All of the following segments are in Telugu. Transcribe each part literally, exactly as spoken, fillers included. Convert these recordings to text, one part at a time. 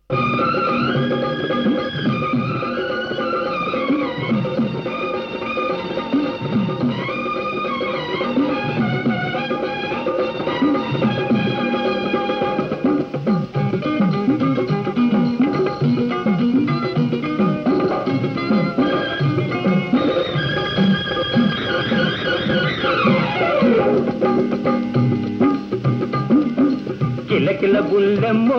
కిలకిల బుల్లెమ్మో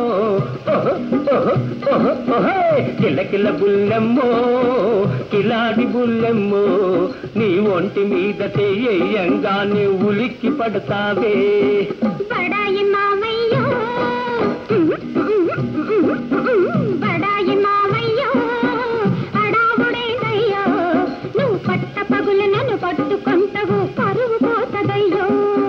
కిలకిల బుల్లెమ్మో కిలాడి బుల్లెమ్మో నీ ఒంటి మీద చెయ్యంగానే ఉలిక్కి పడతావే బడాయి మామయ్యో బడాయి మామయ్యో అడావుడేదయ్యో నువ్వు పట్ట పగులు నన్ను పట్టుకుంటవు పరువు పోతదయ్యో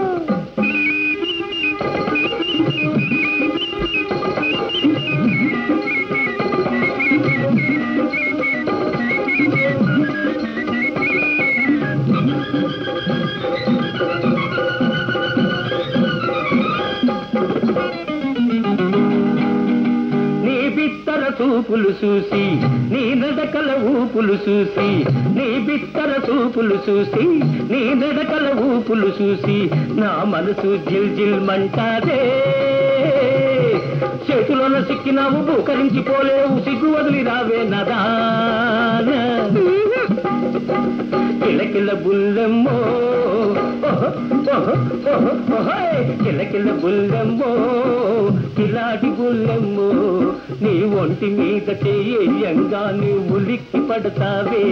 చూపులు చూసి నీ నడకల ఊపులు చూసి నీ బిత్తర చూపులు చూసి నీ నడకల ఊపులు చూసి నా మనసు జిల్ జిల్ మంటాదే చేతిలోన సిక్కినావు బూకరించిపోలేవు సిగ్గు వదిలి రావే నదాన కిలకిల బుల్లెమ్మో కిలకిల బుల్లెమ్మో కిలాడి బుల్లెమ్మో నీ ఒంటి మీద చెయ్యంగా నీ ఉలిక్కి పడతావే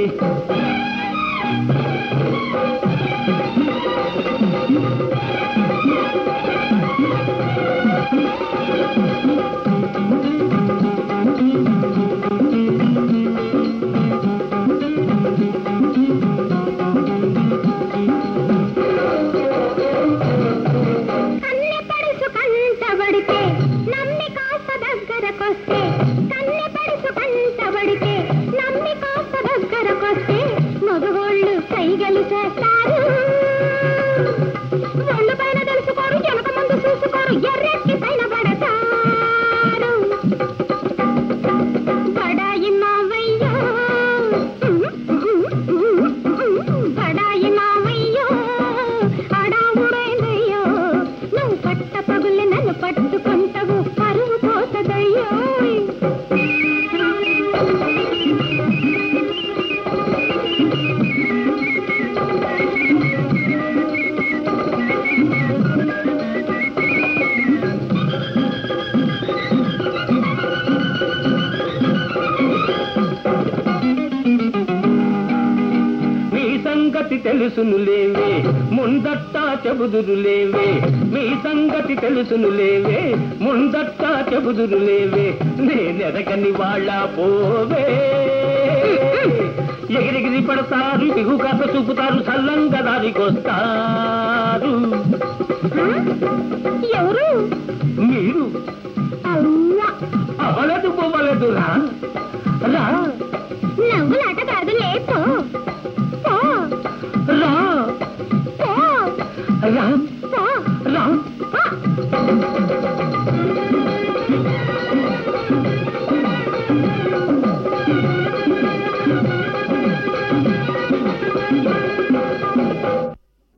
కైగలు చేస్తారు ఒళ్ళు పైన తెలుసుకోరు వెనక ముందు చూసుకోరు ఎర్రెత్తి పైన పడతారు బడాయి మావయ్యో బడాయి మావయ్యో అడావుడేదయ్యో నువ్వు పట్ట పగులు నన్ను పట్టుకుంటావు పరువు పోతదయ్యో సంగతి తెలుసును లేవే ముందట్టా చెబుదురు లేవే మీ సంగతి తెలుసును లేవే ముందట్టా చెబుదురు లేవే నేనెరగని వాళ్ళ పోవే ఎగిరిగిరి పడతారు బిగు కాప చూపుతారు సల్లంగా దారికొస్తారు ఎవరు మీరు అవలదు పోవలదు రా రా నవ్వులాట కాదు లేపో రా రా రా